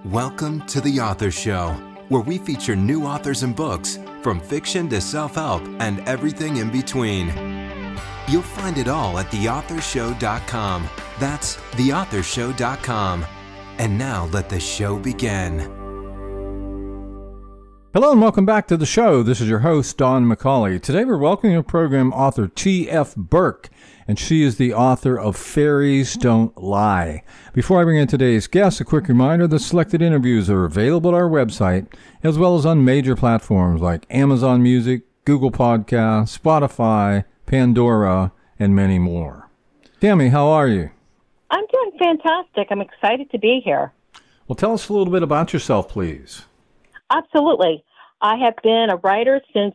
Welcome to The Author Show, where we feature new authors and books, from fiction to self-help and everything in between. You'll find it all at theauthorshow.com. That's theauthorshow.com. And now let the show begin. Hello and welcome back to the show. This is your host, Don McCauley. Today we're welcoming to the program author T.F. Burke, and she is the author of Fairies Don't Lie. Before I bring in today's guest, a quick reminder that selected interviews are available at our website, as well as on major platforms like Amazon Music, Google Podcasts, Spotify, Pandora, and many more. Tammy, how are you? I'm doing fantastic. I'm excited to be here. Well, tell us a little bit about yourself, please. Absolutely. I have been a writer since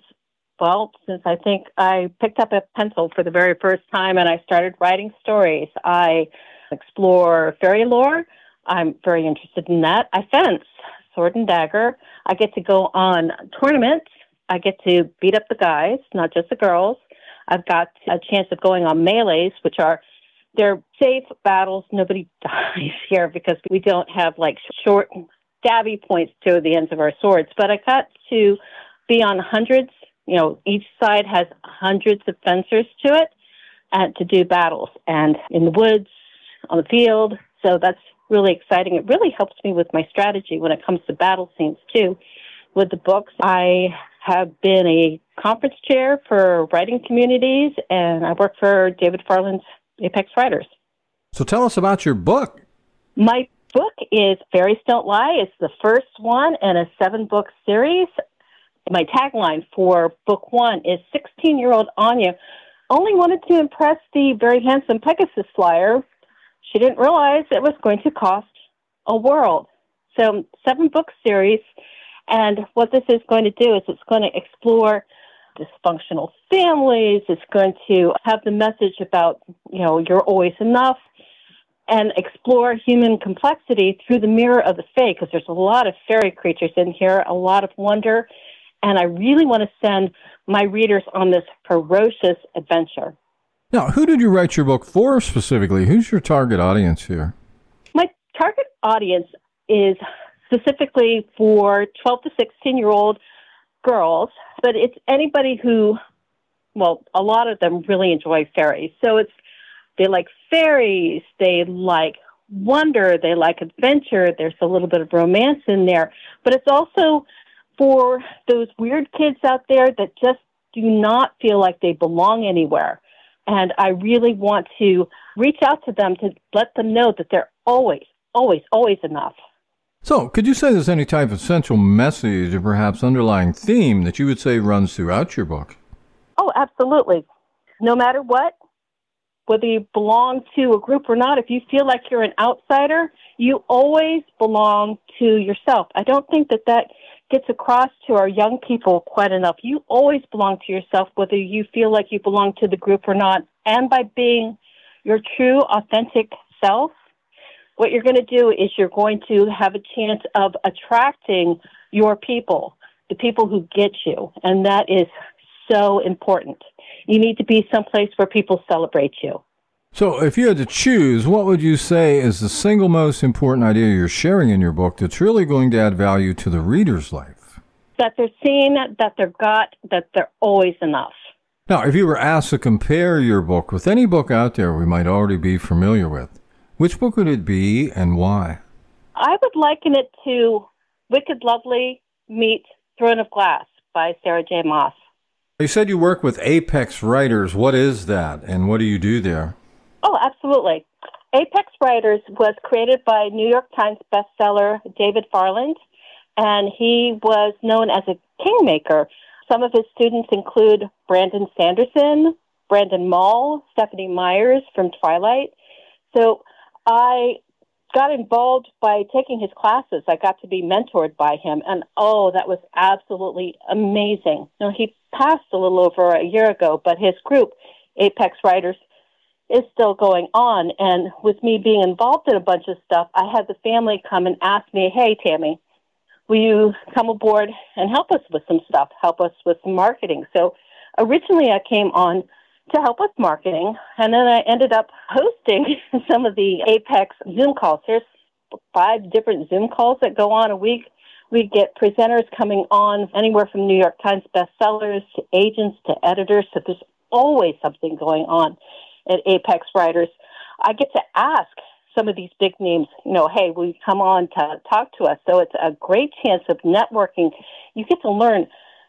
I think I picked up a pencil for the very first time and I started writing stories. I explore fairy lore. I'm very interested in that. I fence, sword and dagger. I get to go on tournaments. I get to beat up the guys, not just the girls. I've got a chance of going on melees, they're safe battles. Nobody dies here because we don't have like short stabby points to the ends of our swords. But I got to be on hundreds. Each side has hundreds of fencers to it and to do battles and in the woods, on the field. So that's really exciting. It really helps me with my strategy when it comes to battle scenes too. With the books, I have been a conference chair for writing communities and I work for David Farland's Apex Writers. So tell us about your book. My book is Fairies Don't Lie. It's the first one in a 7-book series. My tagline for book 1 is 16-year-old Anya only wanted to impress the very handsome Pegasus flyer. She didn't realize it was going to cost a world. So 7-book series, and what this is going to do is it's going to explore dysfunctional families. It's going to have the message about, you're always enough, and explore human complexity through the mirror of the fae, because there's a lot of fairy creatures in here, a lot of wonder, and I really want to send my readers on this ferocious adventure. Now, who did you write your book for specifically? Who's your target audience here? My target audience is specifically for 12 to 16-year-old girls, but it's anybody who, a lot of them really enjoy fairies. So they like fairies, they like wonder, they like adventure, there's a little bit of romance in there, but it's also for those weird kids out there that just do not feel like they belong anywhere. And I really want to reach out to them to let them know that they're always, always, always enough. So, could you say there's any type of central message or perhaps underlying theme that you would say runs throughout your book? Oh, absolutely. No matter what, whether you belong to a group or not, if you feel like you're an outsider, you always belong to yourself. I don't think that gets across to our young people quite enough. You always belong to yourself, whether you feel like you belong to the group or not. And by being your true, authentic self, what you're going to do is you're going to have a chance of attracting your people, the people who get you. And that is so important. You need to be someplace where people celebrate you. So if you had to choose, what would you say is the single most important idea you're sharing in your book that's really going to add value to the reader's life? That they're seen, that they're always enough. Now, if you were asked to compare your book with any book out there we might already be familiar with, which book would it be and why? I would liken it to Wicked Lovely meets Throne of Glass by Sarah J. Maas. You said you work with Apex Writers. What is that, and what do you do there? Oh, absolutely. Apex Writers was created by New York Times bestseller David Farland, and he was known as a kingmaker. Some of his students include Brandon Sanderson, Brandon Mull, Stephanie Myers from Twilight. So I got involved by taking his classes. I got to be mentored by him, and that was absolutely amazing. Now, he passed a little over a year ago, but his group, Apex Writers, is still going on. And with me being involved in a bunch of stuff, I had the family come and ask me, hey, Tammy, will you come aboard and help us with some stuff, help us with some marketing? So originally I came on to help with marketing, and then I ended up hosting some of the Apex Zoom calls. Here's 5 different Zoom calls that go on a week. We get presenters coming on anywhere from New York Times bestsellers to agents to editors. So there's always something going on at Apex Writers. I get to ask some of these big names, hey, will you come on to talk to us? So it's a great chance of networking. You get to learn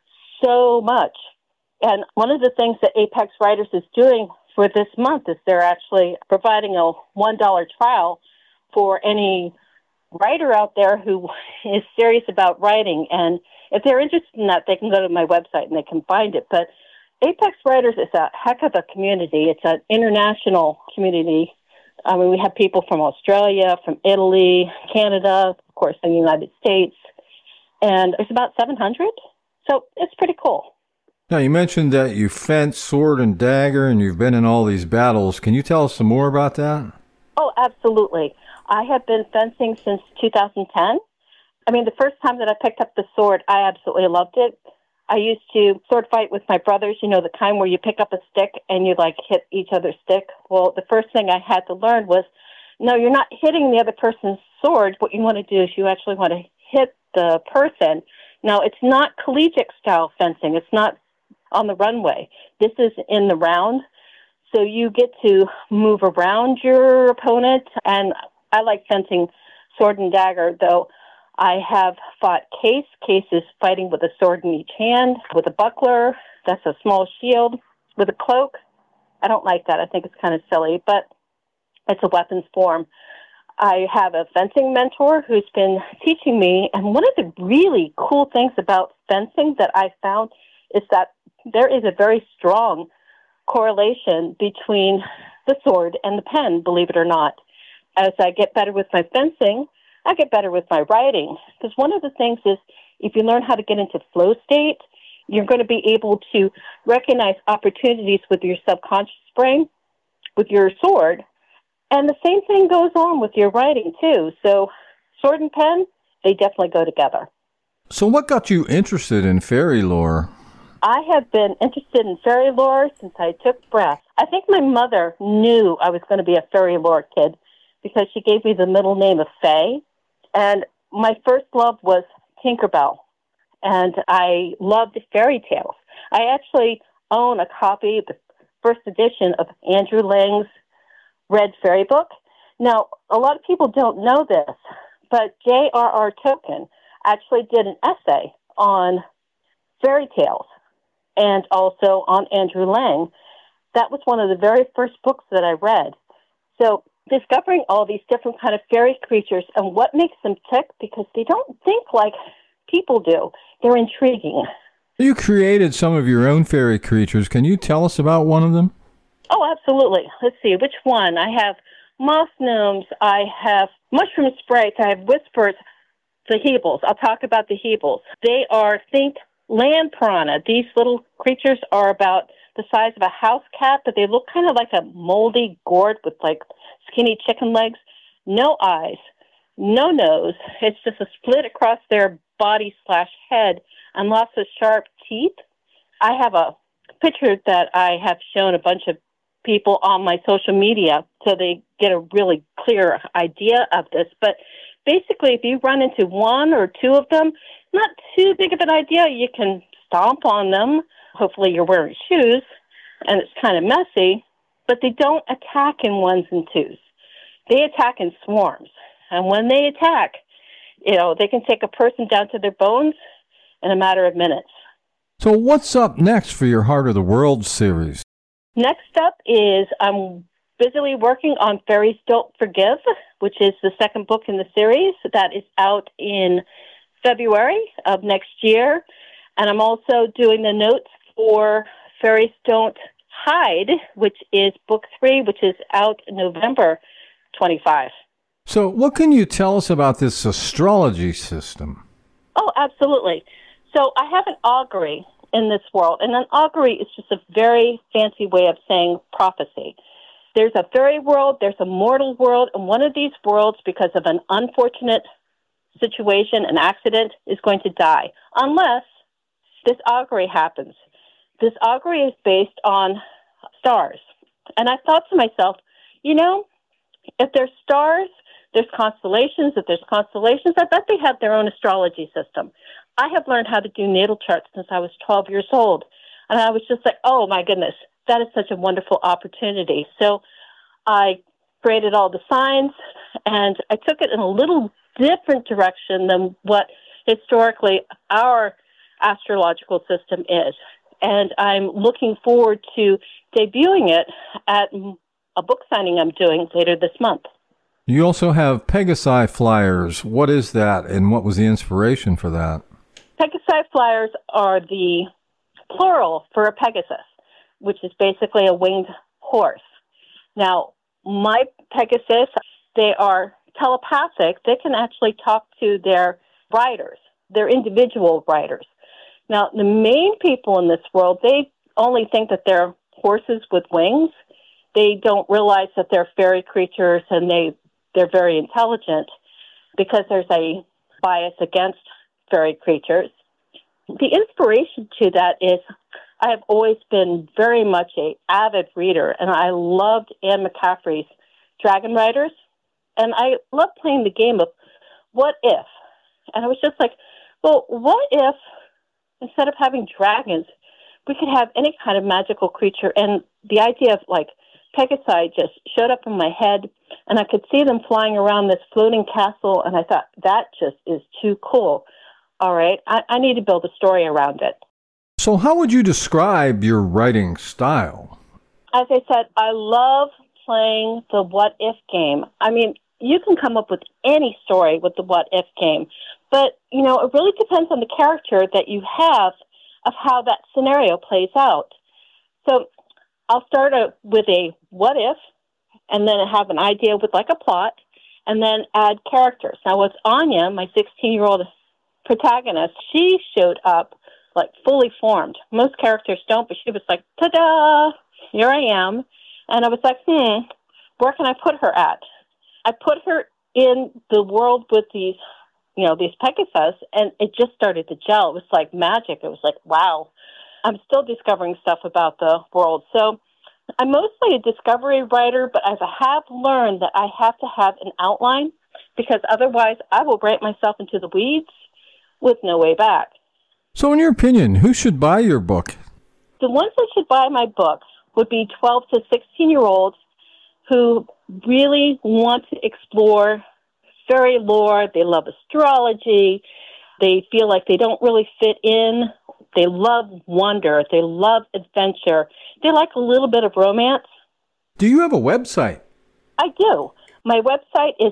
so much. And one of the things that Apex Writers is doing for this month is they're actually providing a $1 trial for any writer out there who is serious about writing. And if they're interested in that, they can go to my website and they can find it. But Apex Writers is a heck of a community. It's an international community. I mean, we have people from Australia, from Italy, Canada, of course, the United States, and there's about 700. So it's pretty cool. Now, you mentioned that you fence sword and dagger, and you've been in all these battles. Can you tell us some more about that? Oh, absolutely. I have been fencing since 2010. I mean, the first time that I picked up the sword, I absolutely loved it. I used to sword fight with my brothers, the kind where you pick up a stick and you hit each other's stick. Well, the first thing I had to learn was, no, you're not hitting the other person's sword. What you want to do is you actually want to hit the person. Now, it's not collegiate style fencing. It's not on the runway. This is in the round. So you get to move around your opponent. And I like fencing sword and dagger, though. I have fought case. Case is fighting with a sword in each hand, with a buckler. That's a small shield. With a cloak. I don't like that. I think it's kind of silly, but it's a weapons form. I have a fencing mentor who's been teaching me, and one of the really cool things about fencing that I found is that there is a very strong correlation between the sword and the pen, believe it or not. As I get better with my fencing, I get better with my writing. Because one of the things is, if you learn how to get into flow state, you're going to be able to recognize opportunities with your subconscious brain, with your sword. And the same thing goes on with your writing, too. So sword and pen, they definitely go together. So what got you interested in fairy lore? I have been interested in fairy lore since I took breath. I think my mother knew I was going to be a fairy lore kid because she gave me the middle name of Faye. And my first love was Tinkerbell. And I loved fairy tales. I actually own a copy, the first edition of Andrew Lang's Red Fairy Book. Now, a lot of people don't know this, but J.R.R. Tolkien actually did an essay on fairy tales and also on Andrew Lang. That was one of the very first books that I read. So discovering all these different kind of fairy creatures and what makes them tick, because they don't think like people do. They're intriguing. You created some of your own fairy creatures. Can you tell us about one of them? Oh, absolutely. Let's see, which one? I have moss gnomes, I have mushroom sprites, I have whispers, the Heebles. I'll talk about the Heebles. They are, think, land piranha. These little creatures are about the size of a house cat, but they look kind of like a moldy gourd with skinny chicken legs, no eyes, no nose. It's just a split across their body/head and lots of sharp teeth. I have a picture that I have shown a bunch of people on my social media so they get a really clear idea of this. But basically, if you run into one or two of them, not too big of an idea. You can stomp on them. Hopefully you're wearing shoes, and it's kind of messy. But they don't attack in ones and twos. They attack in swarms. And when they attack, they can take a person down to their bones in a matter of minutes. So what's up next for your Heart of the World series? Next up is I'm busily working on Fairies Don't Forgive, which is the second book in the series that is out in February of next year. And I'm also doing the notes for Fairies Don't Hide, which is book 3, which is out in November 25. So what can you tell us about this astrology system? Oh, absolutely. So I have an augury in this world, and an augury is just a very fancy way of saying prophecy. There's a fairy world, there's a mortal world, and one of these worlds, because of an unfortunate situation, an accident, is going to die, unless this augury happens. This augury is based on stars. And I thought to myself, if there's stars there's constellations. If there's constellations, I bet they have their own astrology system. I have learned how to do natal charts since I was 12 years old. And I was just like, oh, my goodness, that is such a wonderful opportunity. So I created all the signs, and I took it in a little different direction than what historically our astrological system is. And I'm looking forward to debuting it at a book signing I'm doing later this month. You also have Pegasi flyers. What is that, and what was the inspiration for that? Pegasi flyers are the plural for a Pegasus, which is basically a winged horse. Now, my Pegasus, they are telepathic. They can actually talk to their riders, their individual riders. Now, the main people in this world, they only think that they're horses with wings. They don't realize that they're fairy creatures, and they're very intelligent because there's a bias against fairy creatures. The inspiration to that is I have always been very much an avid reader, and I loved Anne McCaffrey's Dragon Riders, and I loved playing the game of what if. And I was just like, well, what if instead of having dragons, we could have any kind of magical creature? And the idea of like Pegasi just showed up in my head, and I could see them flying around this floating castle, and I thought, that just is too cool. All right, I need to build a story around it. So how would you describe your writing style? As I said, I love playing the what-if game. I mean, you can come up with any story with the what-if game, but, you know, it really depends on the character that you have of how that scenario plays out. So I'll start with a what-if, and then have an idea with, like, a plot, and then add characters. Now, with Anya, my 16-year-old protagonist, she showed up like fully formed. Most characters don't, but she was like, ta-da, here I am. And I was like, where can I put her at? I put her in the world with these Pegasus, and it just started to gel. It was like magic. It was like, wow. I'm still discovering stuff about the world. So I'm mostly a discovery writer, but I have learned that I have to have an outline, because otherwise I will write myself into the weeds with no way back. So in your opinion, who should buy your book? The ones that should buy my book would be 12 to 16-year-olds who really want to explore fairy lore. They love astrology. They feel like they don't really fit in. They love wonder. They love adventure. They like a little bit of romance. Do you have a website? I do. My website is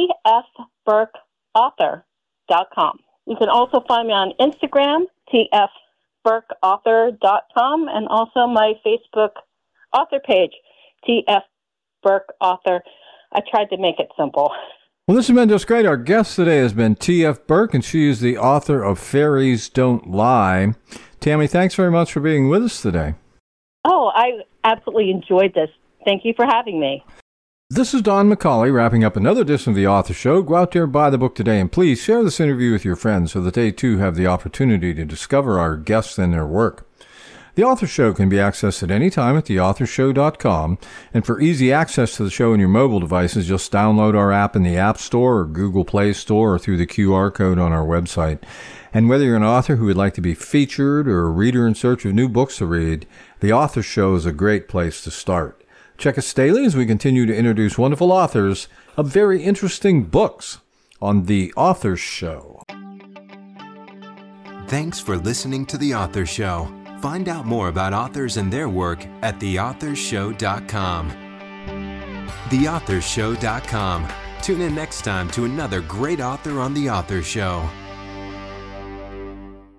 tfburkeauthor.com. You can also find me on Instagram, tfburkeauthor.com, and also my Facebook author page, tfburkeauthor. I tried to make it simple. Well, this has been just great. Our guest today has been T.F. Burke, and she is the author of Fairies Don't Lie. Tammy, thanks very much for being with us today. Oh, I absolutely enjoyed this. Thank you for having me. This is Don McCauley wrapping up another edition of The Author Show. Go out there and buy the book today, and please share this interview with your friends so that they too have the opportunity to discover our guests and their work. The Author Show can be accessed at any time at theauthorshow.com, and for easy access to the show on your mobile devices, just download our app in the App Store or Google Play Store or through the QR code on our website. And whether you're an author who would like to be featured or a reader in search of new books to read, The Author Show is a great place to start. Check us daily as we continue to introduce wonderful authors of very interesting books on The Author Show. Thanks for listening to The Author Show. Find out more about authors and their work at theauthorshow.com. Theauthorshow.com. Tune in next time to another great author on The Author Show.